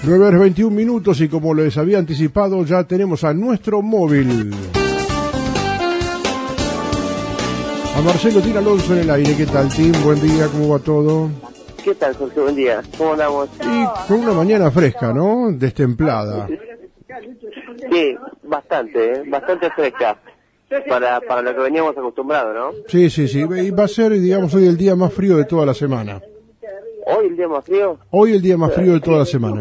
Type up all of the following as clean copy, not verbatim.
9:21 y como les había anticipado, ya tenemos a nuestro móvil. A Marcelo Tin Alonso en el aire. ¿Qué tal, Tim? Buen día, ¿cómo va todo? ¿Qué tal, Jorge? Buen día. ¿Cómo andamos? Y con una mañana fresca, ¿no? Destemplada. Sí, bastante fresca. Para lo que veníamos acostumbrados, ¿no? Sí. Y va a ser, digamos, hoy el día más frío de toda la semana. ¿Hoy el día más frío? Hoy el día más frío de toda la semana.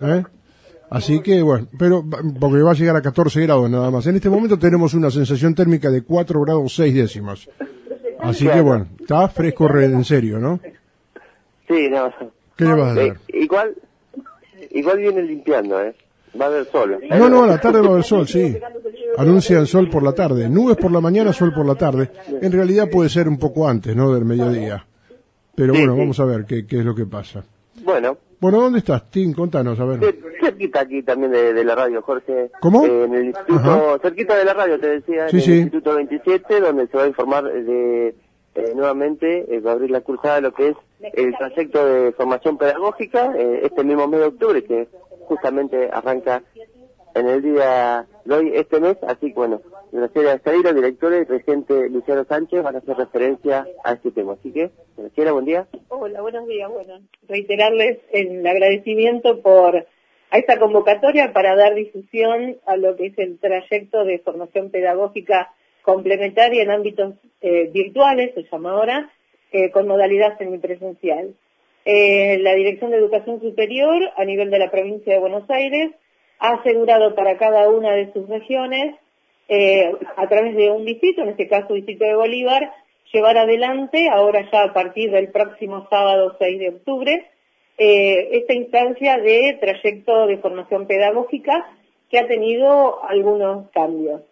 Así que, bueno, pero porque va a llegar a 14 grados nada más. En este momento tenemos una sensación térmica de 4 grados 6 décimas. Así que, bueno, está fresco en serio, ¿no? Sí, no. ¿Qué le vas a hacer? Igual viene limpiando, Va a haber sol. No, a la tarde va a haber sol, sí. Anuncian sol por la tarde. Nubes por la mañana, sol por la tarde. En realidad puede ser un poco antes, ¿no? Del mediodía. Pero bueno, vamos a ver qué es lo que pasa. Bueno, ¿dónde estás, Tim? Contanos, a ver. Cerquita aquí también de la radio, Jorge. ¿Cómo? En el instituto, cerquita de la radio, te decía, en el Instituto 27, donde se va a informar de nuevamente, va a abrir la cursada de lo que es el trayecto de formación pedagógica, este mismo mes de octubre, que justamente arranca en el día de hoy, este mes, así que bueno, Graciela Estaira, directora, y regente Luciano Sánchez van a hacer referencia a este tema. Así que, Graciela, buen día. Hola, buenos días. Bueno, reiterarles el agradecimiento a esta convocatoria para dar difusión a lo que es el trayecto de formación pedagógica complementaria en ámbitos virtuales, se llama ahora, con modalidad semipresencial. La Dirección de Educación Superior, a nivel de la provincia de Buenos Aires, ha asegurado para cada una de sus regiones, a través de un distrito, en este caso distrito de Bolívar, llevar adelante, ahora ya a partir del próximo sábado 6 de octubre, esta instancia de trayecto de formación pedagógica que ha tenido algunos cambios.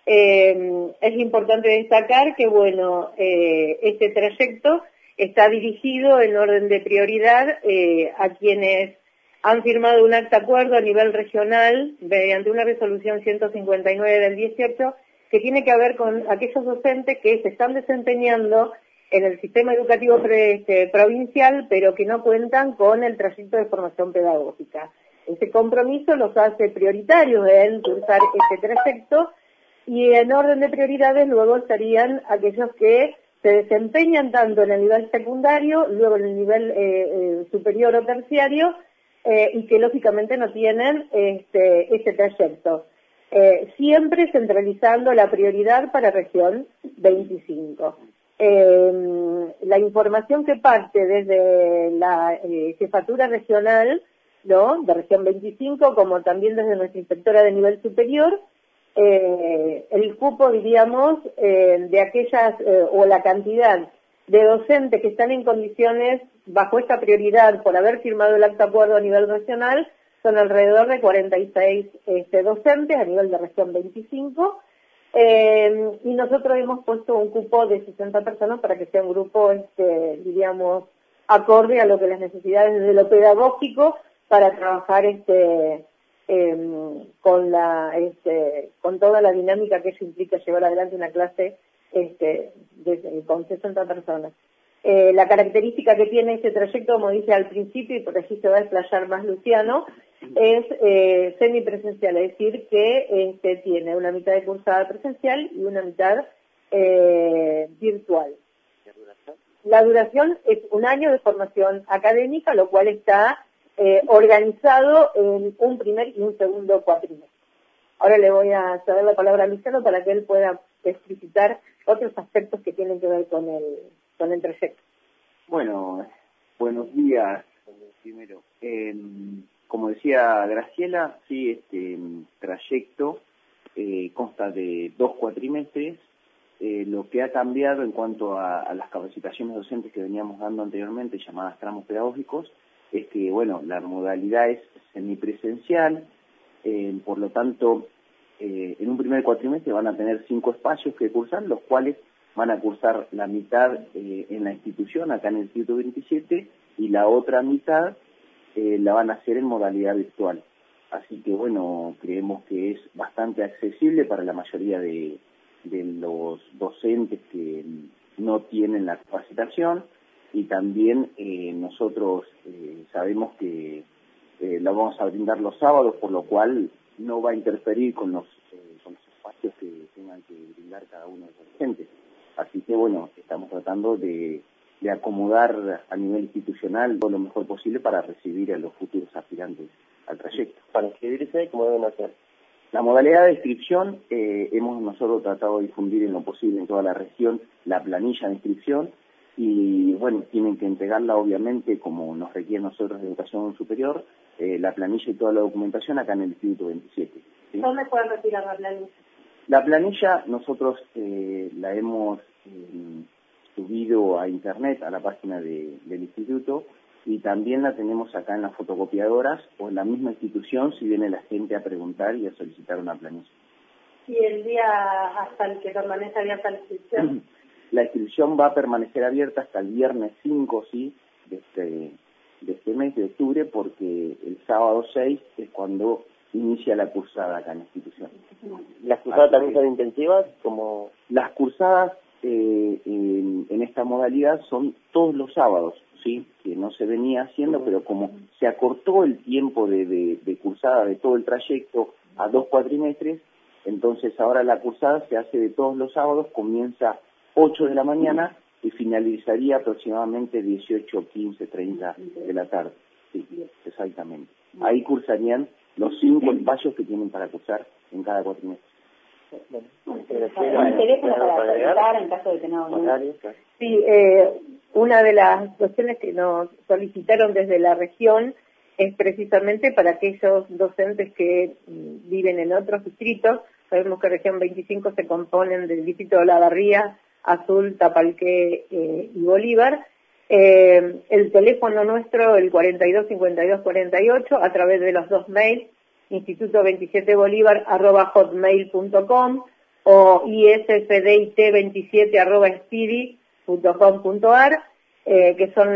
Es importante destacar que, bueno, este trayecto está dirigido en orden de prioridad a quienes han firmado un acta acuerdo a nivel regional mediante una resolución 159 del 18 que tiene que ver con aquellos docentes que se están desempeñando en el sistema educativo provincial, pero que no cuentan con el trayecto de formación pedagógica. Ese compromiso los hace prioritarios en cursar este trayecto y en orden de prioridades luego estarían aquellos que se desempeñan tanto en el nivel secundario, luego en el nivel superior o terciario, y que lógicamente no tienen este trayecto. Siempre centralizando la prioridad para región 25. La información que parte desde la jefatura regional, ¿no?, de región 25, como también desde nuestra inspectora de nivel superior, el cupo, diríamos, de aquellas, o la cantidad de docentes que están en condiciones bajo esta prioridad por haber firmado el acta acuerdo a nivel regional, son alrededor de 46 docentes a nivel de región 25, y nosotros hemos puesto un cupo de 60 personas para que sea un grupo, diríamos, acorde a lo que las necesidades de lo pedagógico para trabajar con toda la dinámica que eso implica llevar adelante una clase con 60 personas. La característica que tiene este trayecto, como dije al principio, y por allí se va a explayar más Luciano, es semipresencial, es decir, que tiene una mitad de cursada presencial y una mitad virtual. La duración es un año de formación académica, lo cual está organizado en un primer y un segundo cuatrimestre. Ahora le voy a ceder la palabra a Luciano para que él pueda explicitar otros aspectos que tienen que ver con el trayecto. Bueno, buenos días, primero. Como decía Graciela, sí, este trayecto consta de 2 cuatrimestres. Lo que ha cambiado en cuanto a las capacitaciones docentes que veníamos dando anteriormente, llamadas tramos pedagógicos, es que, bueno, la modalidad es semipresencial, por lo tanto, en un primer cuatrimestre van a tener 5 espacios que cursar, los cuales van a cursar la mitad en la institución, acá en el Instituto 27, y la otra mitad la van a hacer en modalidad virtual. Así que, bueno, creemos que es bastante accesible para la mayoría de los docentes que no tienen la capacitación, y también nosotros sabemos que la vamos a brindar los sábados, por lo cual no va a interferir con los espacios que tengan que brindar cada uno de los docentes. Así que, bueno, estamos tratando de acomodar a nivel institucional todo lo mejor posible para recibir a los futuros aspirantes al trayecto. Para inscribirse, ¿cómo deben hacer? La modalidad de inscripción, hemos nosotros tratado de difundir en lo posible en toda la región la planilla de inscripción y, bueno, tienen que entregarla, obviamente, como nos requiere nosotros de educación superior, la planilla y toda la documentación acá en el Instituto 27. ¿Sí? ¿Dónde pueden retirar la planilla? La planilla nosotros la hemos subido a internet, a la página del instituto, y también la tenemos acá en las fotocopiadoras o en la misma institución si viene la gente a preguntar y a solicitar una planilla. ¿Y el día hasta el que permanece abierta la inscripción? La inscripción va a permanecer abierta hasta el viernes 5, sí, de este mes de octubre, porque el sábado 6 es cuando inicia la cursada acá en la institución. ¿Las cursadas también son intensivas? Como las cursadas en esta modalidad son todos los sábados, sí, que no se venía haciendo, pero como se acortó el tiempo de cursada de todo el trayecto a 2 cuatrimestres, entonces ahora la cursada se hace de todos los sábados, comienza 8 de la mañana y finalizaría aproximadamente 18, 15, 30 de la tarde. Sí, exactamente. Ahí cursarían los 5 espacios que tienen para cursar en cada cuatrimestre. ¿Un teléfono para preguntar en caso de que no? Sí, una de las cuestiones que nos solicitaron desde la región es precisamente para aquellos docentes que viven en otros distritos. Sabemos que región 25 se componen del distrito de Olavarría, Azul, Tapalqué y Bolívar. El teléfono nuestro, el 425248, a través de los 2 mails, instituto27bolivar@hotmail.com o isfdit27@spidi.com.ar, que son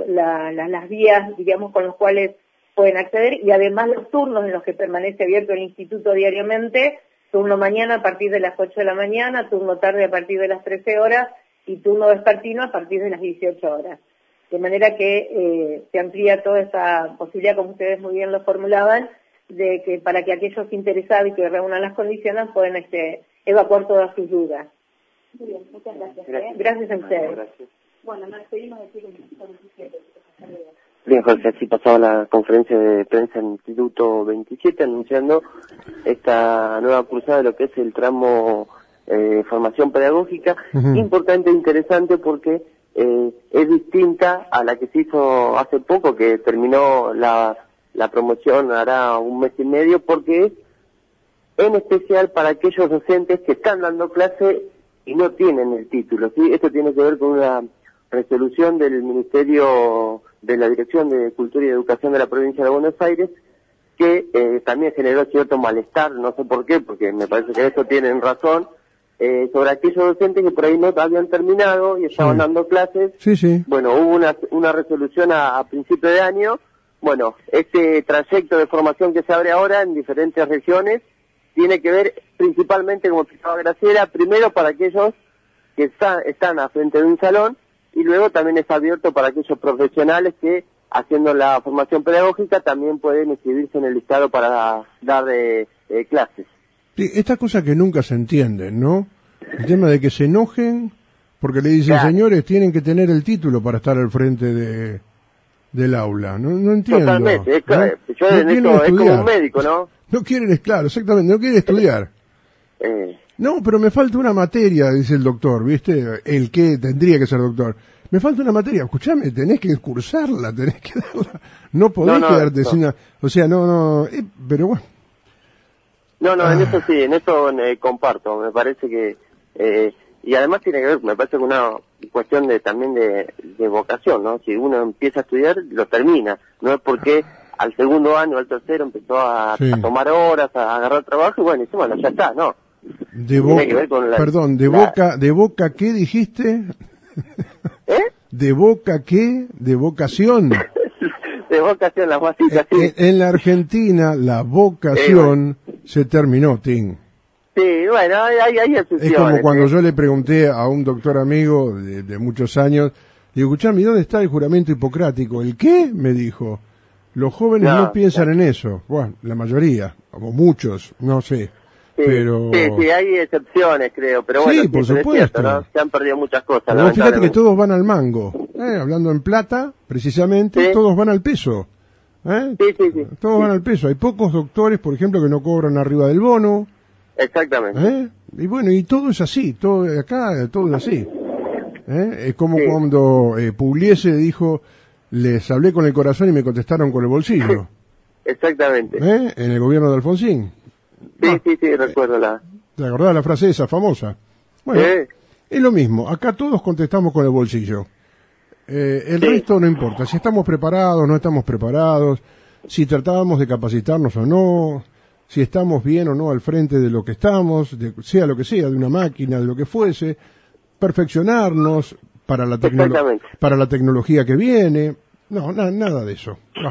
las vías, digamos, con las cuales pueden acceder, y además los turnos en los que permanece abierto el instituto diariamente: turno mañana a partir de las 8 de la mañana, turno tarde a partir de las 13 horas y turno vespertino a partir de las 18 horas. De manera que se amplía toda esa posibilidad, como ustedes muy bien lo formulaban, de que para que aquellos interesados y que reúnan las condiciones puedan evacuar todas sus dudas. Muy bien, muchas gracias. Gracias a ustedes. Gracias. Bueno, nos despedimos de ti con el Instituto 27. Bien, Jorge, así pasaba la conferencia de prensa en Instituto 27 anunciando esta nueva cursada de lo que es el tramo formación pedagógica, importante e interesante porque es distinta a la que se hizo hace poco, que terminó la promoción hará un mes y medio, porque es en especial para aquellos docentes que están dando clase y no tienen el título, ¿sí? Esto tiene que ver con una resolución del Ministerio de la Dirección de Cultura y Educación de la Provincia de Buenos Aires, que también generó cierto malestar, no sé por qué, porque me parece que eso tienen razón, sobre aquellos docentes que por ahí no habían terminado y estaban dando clases. Sí. Bueno, hubo una resolución a principio de año. Bueno, este trayecto de formación que se abre ahora en diferentes regiones tiene que ver principalmente, como explicaba Graciela, primero para aquellos que están a frente de un salón, y luego también está abierto para aquellos profesionales que, haciendo la formación pedagógica, también pueden inscribirse en el listado para dar clases. Sí, estas cosas que nunca se entienden, ¿no? El tema de que se enojen porque le dicen, señores, tienen que tener el título para estar al frente del aula. No entiendo. Totalmente, ¿no? Yo en esto es como un médico, ¿no? No quieren, claro, exactamente, no quieren estudiar. No, pero me falta una materia, dice el doctor, ¿viste? El que tendría que ser doctor. Me falta una materia, escuchame, tenés que cursarla, tenés que darla. No podés quedarte sin una... O sea, pero bueno. En eso sí, en eso comparto, me parece que... y además tiene que ver, me parece que una cuestión también de vocación, ¿no? Si uno empieza a estudiar, lo termina. No es porque al segundo año, al tercero, empezó a tomar horas, a agarrar trabajo, y bueno, ya está, ¿no? De boca, ¿qué dijiste? ¿De boca qué? ¿De vocación? De vocación, la guasita, sí. En la Argentina, la vocación se terminó, Tim. Sí, bueno, hay excepciones. Es como cuando yo le pregunté a un doctor amigo de muchos años, digo, escuchame, ¿dónde está el juramento hipocrático? ¿El qué? Me dijo. Los jóvenes no piensan en eso. Bueno, la mayoría, o muchos, no sé. Sí, pero... sí, hay excepciones, creo, pero bueno, sí, por supuesto. Es cierto, ¿no? Se han perdido muchas cosas. Pero fíjate que todos van al mango, hablando en plata, precisamente, todos van al peso. Sí. Todos van al peso. Hay pocos doctores, por ejemplo, que no cobran arriba del bono. Exactamente. Y bueno, y todo es así, todo acá, todo es así. Es como cuando Pugliese dijo, les hablé con el corazón y me contestaron con el bolsillo. Exactamente. En el gobierno de Alfonsín. Sí, recuerdo ¿Te acordás la frase esa famosa? Bueno, es lo mismo, acá todos contestamos con el bolsillo. El resto no importa, si estamos preparados, no estamos preparados, si tratábamos de capacitarnos o no, si estamos bien o no al frente de lo que estamos, sea lo que sea, de una máquina, de lo que fuese, perfeccionarnos para la tecnología que viene. No, nada de eso. No.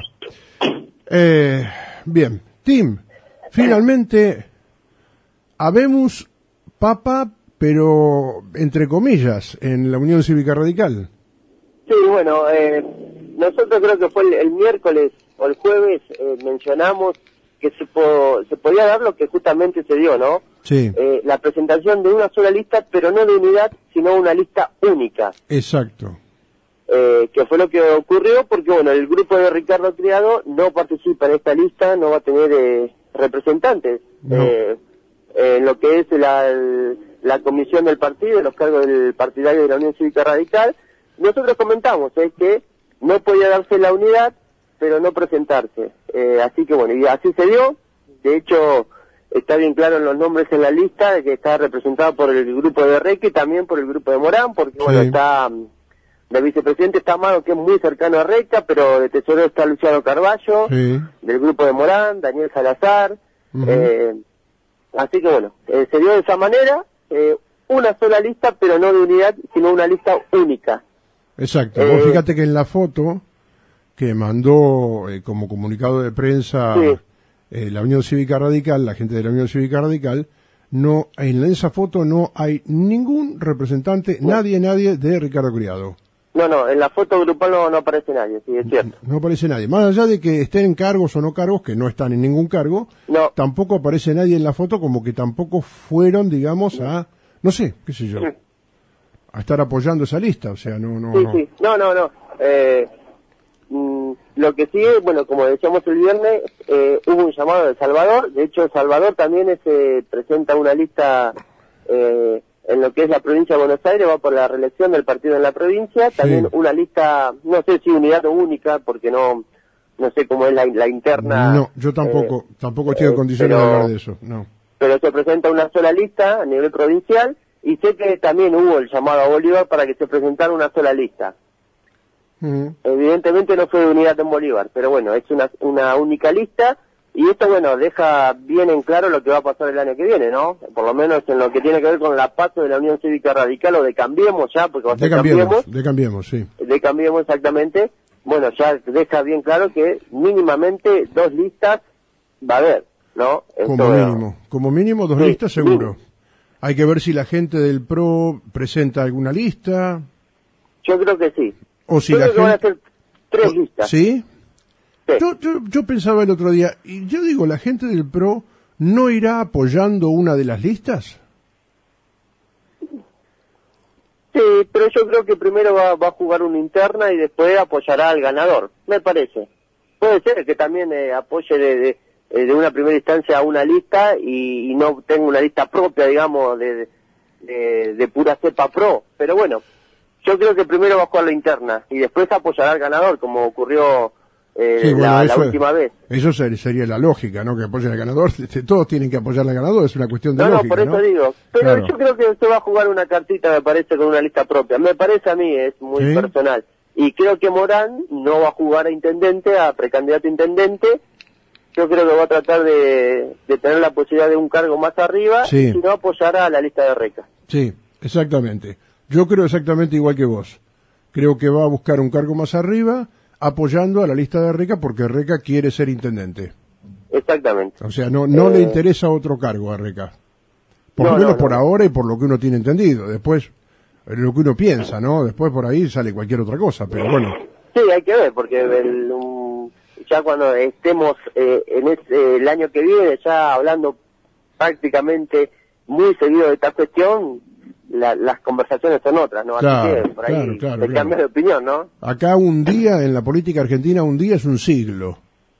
Bien, Tim, finalmente habemos papa, pero entre comillas, en la Unión Cívica Radical. Sí, bueno, nosotros creo que fue el miércoles o el jueves mencionamos que se podía dar lo que justamente se dio, ¿no? Sí. La presentación de una sola lista, pero no de unidad, sino una lista única. Exacto. Que fue lo que ocurrió porque, bueno, el grupo de Ricardo Criado no participa en esta lista, no va a tener representantes. No. En lo que es la comisión del partido, los cargos del partidario de la Unión Cívica Radical. Nosotros comentamos que no podía darse la unidad, pero no presentarse. Así que bueno, y así se dio. De hecho, está bien claro en los nombres en la lista, que está representado por el grupo de Reque y también por el grupo de Morán, porque bueno, está de vicepresidente está Amado, que es muy cercano a Reca, pero de tesorero está Luciano Carballo, del grupo de Morán, Daniel Salazar. Así que bueno, se dio de esa manera, una sola lista, pero no de unidad, sino una lista única. Exacto. Vos fíjate que en la foto que mandó como comunicado de prensa la Unión Cívica Radical, la gente de la Unión Cívica Radical, no, en esa foto no hay ningún representante, nadie de Ricardo Criado. No, en la foto grupal no aparece nadie, sí, es cierto. No aparece nadie. Más allá de que estén en cargos o no cargos, que no están en ningún cargo, tampoco aparece nadie en la foto, como que tampoco fueron, digamos, a, no sé, qué sé yo, a estar apoyando esa lista, o sea, no. Lo que sí, bueno, como decíamos el viernes, hubo un llamado de Salvador. De hecho, Salvador también presenta una lista en lo que es la provincia de Buenos Aires, va por la reelección del partido en la provincia. También una lista, no sé si unidad o única, porque no sé cómo es la interna. No, yo tampoco estoy en condiciones de hablar de eso, no. Pero se presenta una sola lista a nivel provincial, y sé que también hubo el llamado a Bolívar para que se presentara una sola lista. Evidentemente no fue de unidad en Bolívar, pero bueno, es una única lista, y esto, bueno, deja bien en claro lo que va a pasar el año que viene, ¿no? Por lo menos en lo que tiene que ver con la paso de la Unión Cívica Radical, o de Cambiemos ya, porque va a ser de Cambiemos, sí. De Cambiemos, exactamente. Bueno, ya deja bien claro que mínimamente 2 listas va a haber, ¿no? Como mínimo 2 listas seguro. Hay que ver si la gente del PRO presenta alguna lista. Yo creo que sí. O si yo la creo que van a ser 3 listas. ¿Sí? Yo pensaba el otro día, y yo digo, ¿la gente del PRO no irá apoyando una de las listas? Sí, pero yo creo que primero va a jugar una interna y después apoyará al ganador, me parece. Puede ser que también apoye de una primera instancia a una lista y no tenga una lista propia, digamos, de pura cepa pro, pero bueno. Yo creo que primero va a jugar la interna y después apoyará al ganador, como ocurrió la última vez. Eso sería la lógica, ¿no? Que apoyen al ganador. Todos tienen que apoyar al ganador, es una cuestión de lógica. No, por eso digo. Pero yo creo que se va a jugar una cartita, me parece, con una lista propia. Me parece a mí, es muy personal. Y creo que Morán no va a jugar a intendente, a precandidato a intendente. Yo creo que va a tratar de tener la posibilidad de un cargo más arriba, y si no, apoyará a la lista de Reca. Sí, exactamente. Yo creo exactamente igual que vos. Creo que va a buscar un cargo más arriba, apoyando a la lista de Reca, porque Reca quiere ser intendente. Exactamente. O sea, no le interesa otro cargo a Reca. Por lo menos por ahora y por lo que uno tiene entendido. Después, lo que uno piensa, ¿no? Después por ahí sale cualquier otra cosa, pero bueno. Sí, hay que ver, porque ya cuando estemos en el año que viene, ya hablando prácticamente muy seguido de esta cuestión, las conversaciones son otras, ¿no? Claro, así que por ahí claro. cambias de opinión, ¿no? Acá un día, en la política argentina, un día es un siglo.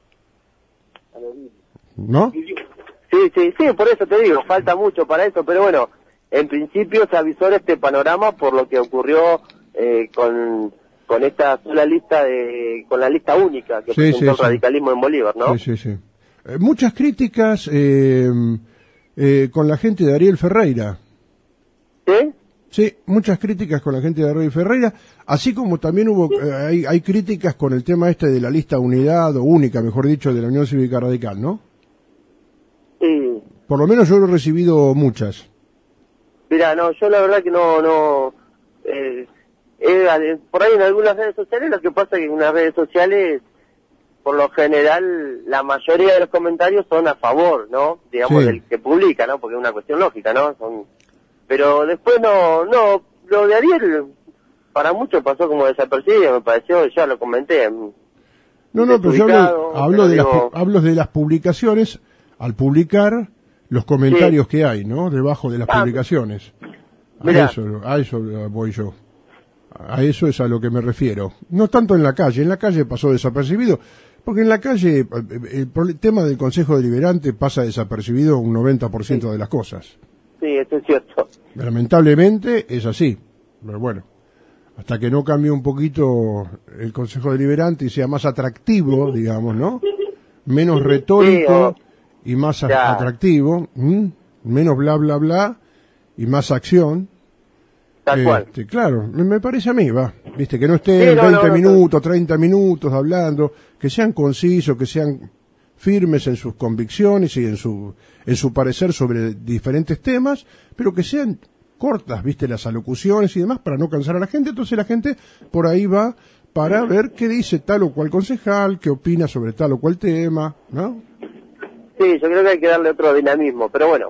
¿No? Sí, por eso te digo, falta mucho para eso, pero bueno, en principio se avisó este panorama por lo que ocurrió con esta sola lista con la lista única que presentó el radicalismo en Bolívar, ¿no? Sí. Muchas críticas con la gente de Ariel Ferreira. ¿Sí? Sí, muchas críticas con la gente de Ariel Ferreira, así como también hay críticas con el tema de la lista unidad, o única, mejor dicho, de la Unión Cívica Radical, ¿no? Sí. Por lo menos yo he recibido muchas. Mira, no, yo la verdad que no por ahí en algunas redes sociales, lo que pasa es que en las redes sociales, por lo general, la mayoría de los comentarios son a favor, ¿no? Digamos, del que publica, ¿no? Porque es una cuestión lógica, ¿no? Pero después no, lo de Ariel, para muchos pasó como desapercibido, me pareció, ya lo comenté. No, pero yo hablo de las publicaciones, al publicar los comentarios que hay, ¿no? Debajo de las publicaciones. A eso voy yo. A eso es a lo que me refiero. No tanto en la calle pasó desapercibido, porque en la calle el tema del Consejo Deliberante pasa desapercibido un 90% de las cosas. Sí, eso es cierto. Lamentablemente es así, pero bueno, hasta que no cambie un poquito el Consejo Deliberante y sea más atractivo, digamos, ¿no? Menos retórico y más atractivo, menos bla bla bla y más acción. Tal cual. Claro, me parece a mí, viste, que no esté 20 minutos, 30 minutos hablando, que sean concisos, que sean firmes en sus convicciones y en su parecer sobre diferentes temas, pero que sean cortas, viste, las alocuciones y demás, para no cansar a la gente. Entonces la gente por ahí va para ver qué dice tal o cual concejal, qué opina sobre tal o cual tema, ¿no? Sí, yo creo que hay que darle otro dinamismo, pero bueno,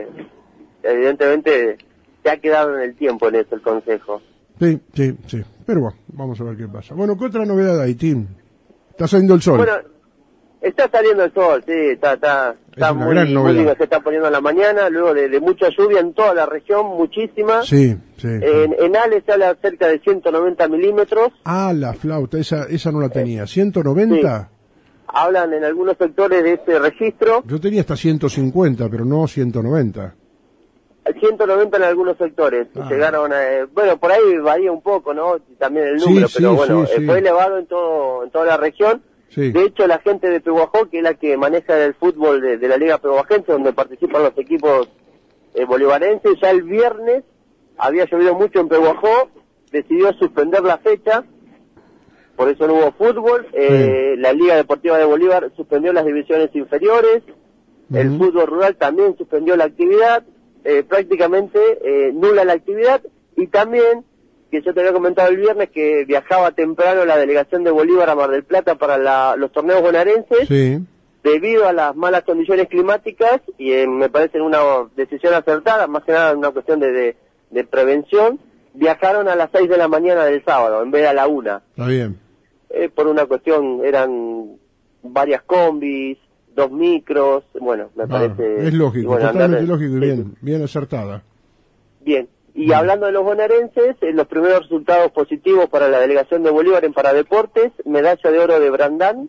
evidentemente se ha quedado en el tiempo en eso el consejo. Sí, pero bueno, vamos a ver qué pasa. Bueno, ¿qué otra novedad hay, Tim? Está saliendo el sol. Bueno, está saliendo el sol, sí, está muy lindo, se está poniendo en la mañana, luego de mucha lluvia en toda la región, muchísima. Sí. En Ale se habla cerca de 190 milímetros. Ah, la flauta, esa no la tenía. ¿190? Sí. Hablan en algunos sectores de ese registro. Yo tenía hasta 150, pero no 190. 190 en algunos sectores. Llegaron bueno, por ahí varía un poco, ¿no? También el número, pero bueno, fue elevado en toda la región. Sí. De hecho, la gente de Pehuajó, que es la que maneja el fútbol de la Liga Pehuajense, donde participan los equipos bolivarenses, ya el viernes había llovido mucho en Pehuajó, decidió suspender la fecha, por eso no hubo fútbol. La Liga Deportiva de Bolívar suspendió las divisiones inferiores, el fútbol rural también suspendió la actividad, prácticamente nula la actividad, y también, que yo te había comentado el viernes, que viajaba temprano la delegación de Bolívar a Mar del Plata para los torneos bonaerenses, debido a las malas condiciones climáticas, y me parece una decisión acertada, más que nada una cuestión de prevención, viajaron a las 6 de la mañana del sábado, en vez de a la 1. Está bien. Por una cuestión, eran varias combis, 2 micros, bueno, me parece... Es lógico, bueno, totalmente lógico y bien acertada. Bien, y hablando de los bonaerenses, los primeros resultados positivos para la delegación de Bolívar en paradeportes, medalla de oro de Brandán,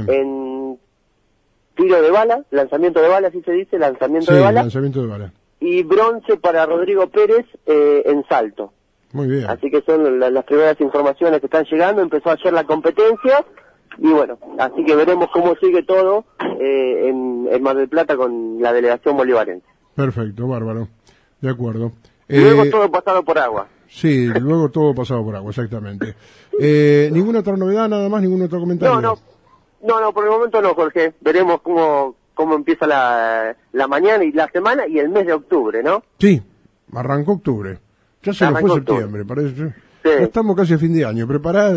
en tiro de bala, lanzamiento de bala, así se dice, lanzamiento de bala, y bronce para Rodrigo Pérez en salto. Muy bien. Así que son las primeras informaciones que están llegando. Empezó ayer la competencia y bueno, así que veremos cómo sigue todo en Mar del Plata con la delegación bolivarense. Perfecto, bárbaro, de acuerdo. Luego todo pasado por agua. Sí, luego todo pasado por agua, exactamente. ¿Ninguna otra novedad, nada más, ningún otro comentario? No, por el momento no, Jorge. Veremos cómo empieza la mañana y la semana y el mes de octubre, ¿no? Sí, arrancó octubre. Ya se nos fue septiembre, parece. Sí. Ya estamos casi a fin de año. Prepará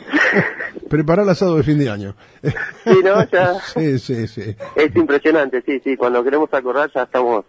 el asado de fin de año. Sí, ¿no? Ya. Sí. Es impresionante, sí. Cuando queremos acordar ya estamos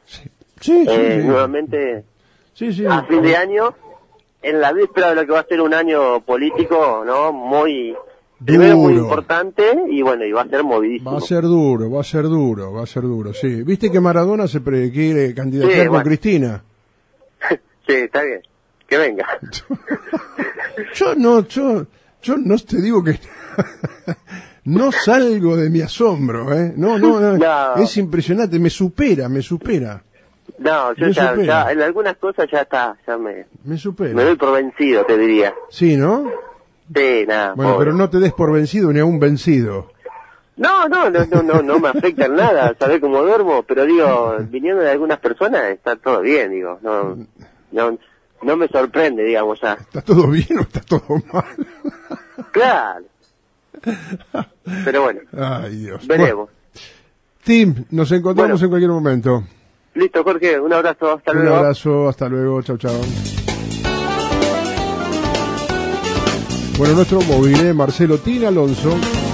nuevamente a fin de año, en la víspera de lo que va a ser un año político, ¿no? Muy Primero es muy importante y bueno, y va a ser movidísimo. Va a ser duro, sí. ¿Viste que Maradona se quiere candidatear con Cristina? Sí, está bien. Que venga. Yo no te digo que no salgo de mi asombro, no. Es impresionante, me supera. No, yo ya en algunas cosas ya me supera. Me doy por vencido, te diría. Sí, ¿no? Sí, nada. Bueno, pobre. pero no te des por vencido ni aún vencido. No me afecta en nada, sabés cómo duermo, pero digo, viniendo de algunas personas está todo bien, digo, no me sorprende, digamos ya. ¿Está todo bien o está todo mal? Claro. Pero bueno. Ay, Dios. Veremos. Bueno, Tim, nos encontramos en cualquier momento. Listo, Jorge, un abrazo, hasta luego. Un abrazo, hasta luego, chau. Bueno, nuestro móvil, Marcelo Tin Alonso.